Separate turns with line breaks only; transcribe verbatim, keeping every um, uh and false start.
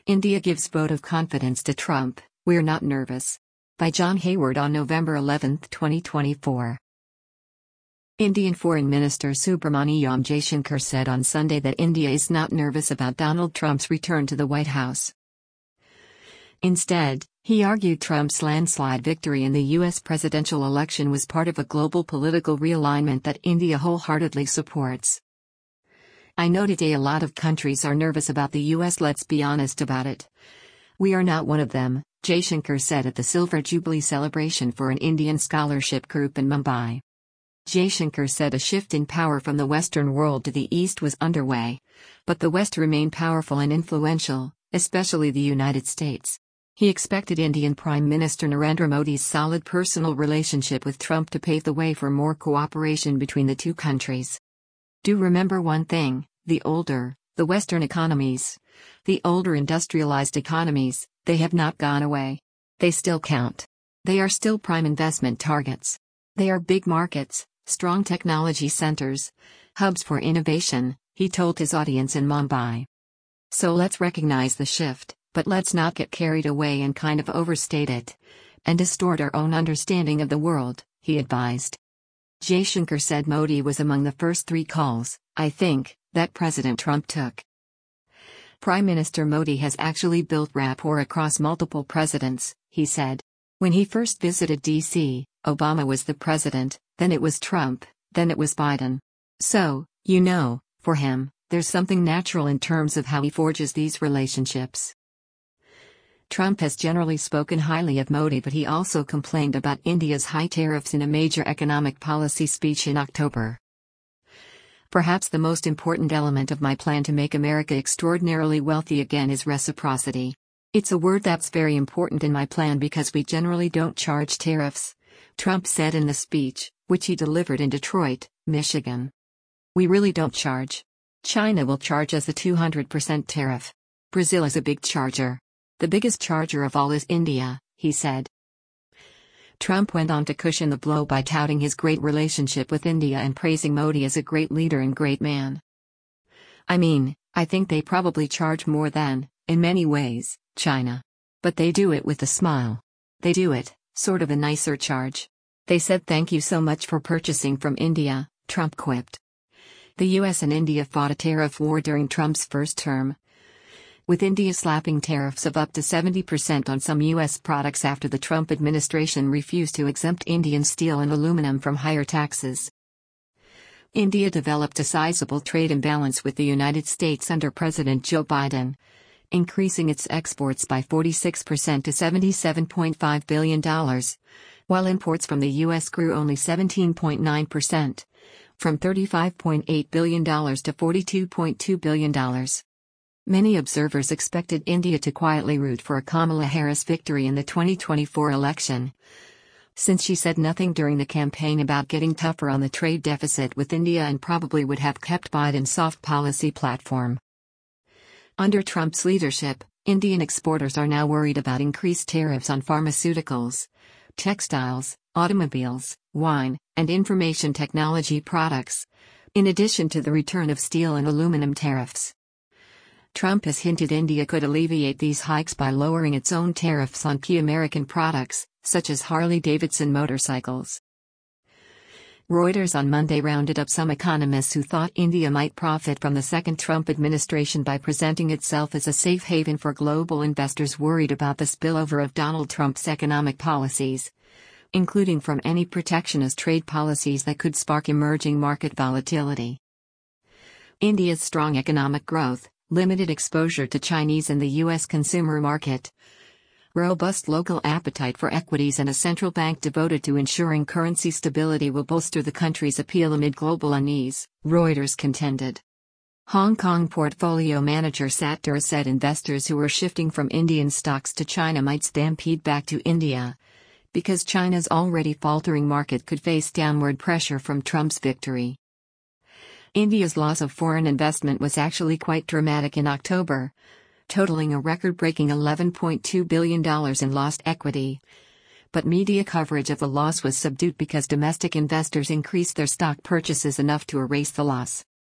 India gives vote of confidence to Trump, "We're not nervous." By John Hayward on November eleventh, twenty twenty-four. Indian Foreign Minister Subrahmanyam Jaishankar said on Sunday that India is not nervous about Donald Trump's return to the White House. Instead, he argued Trump's landslide victory in the U S presidential election was part of a global political realignment that India wholeheartedly supports. "I know today a lot of countries are nervous about the U S. Let's be honest about it. We are not one of them," Jaishankar said at the Silver Jubilee celebration for an Indian scholarship group in Mumbai. Jaishankar said a shift in power from the Western world to the East was underway, but the West remained powerful and influential, especially the United States. He expected Indian Prime Minister Narendra Modi's solid personal relationship with Trump to pave the way for more cooperation between the two countries. "Do remember one thing, the older, the Western economies, the older industrialized economies, they have not gone away. They still count. They are still prime investment targets. They are big markets, strong technology centers, hubs for innovation," he told his audience in Mumbai. "So let's recognize the shift, but let's not get carried away and kind of overstate it, and distort our own understanding of the world," he advised. Jaishankar said Modi was among the first three calls, "I think," that President Trump took. Prime Minister Modi has actually built rapport across multiple presidents, he said. When he first visited D C, Obama was the president, then it was Trump, then it was Biden. So, you know, for him, there's something natural in terms of how he forges these relationships. Trump has generally spoken highly of Modi, but he also complained about India's high tariffs in a major economic policy speech in October. "Perhaps the most important element of my plan to make America extraordinarily wealthy again is reciprocity. It's a word that's very important in my plan because we generally don't charge tariffs," Trump said in the speech, which he delivered in Detroit, Michigan. "We really don't charge. China will charge us a two hundred percent tariff. Brazil is a big charger. The biggest charger of all is India," he said. Trump went on to cushion the blow by touting his great relationship with India and praising Modi as a great leader and great man. "I mean, I think they probably charge more than, in many ways, China. But they do it with a smile. They do it, sort of a nicer charge. They said thank you so much for purchasing from India," Trump quipped. The U S and India fought a tariff war during Trump's first term, with India slapping tariffs of up to seventy percent on some U S products after the Trump administration refused to exempt Indian steel and aluminum from higher taxes. India developed a sizable trade imbalance with the United States under President Joe Biden, increasing its exports by forty-six percent to seventy-seven point five billion dollars, while imports from the U S grew only seventeen point nine percent, from thirty-five point eight billion dollars to forty-two point two billion dollars. Many observers expected India to quietly root for a Kamala Harris victory in the twenty twenty-four election, since she said nothing during the campaign about getting tougher on the trade deficit with India and probably would have kept Biden's soft policy platform. Under Trump's leadership, Indian exporters are now worried about increased tariffs on pharmaceuticals, textiles, automobiles, wine, and information technology products, in addition to the return of steel and aluminum tariffs. Trump has hinted India could alleviate these hikes by lowering its own tariffs on key American products, such as Harley-Davidson motorcycles. Reuters on Monday rounded up some economists who thought India might profit from the second Trump administration by presenting itself as a safe haven for global investors worried about the spillover of Donald Trump's economic policies, including from any protectionist trade policies that could spark emerging market volatility. India's strong economic growth, limited exposure to Chinese and the U S consumer market, robust local appetite for equities and a central bank devoted to ensuring currency stability will bolster the country's appeal amid global unease, Reuters contended. Hong Kong portfolio manager Sattler said investors who were shifting from Indian stocks to China might stampede back to India, because China's already faltering market could face downward pressure from Trump's victory. India's loss of foreign investment was actually quite dramatic in October, totaling a record-breaking eleven point two billion dollars in lost equity. But media coverage of the loss was subdued because domestic investors increased their stock purchases enough to erase the loss.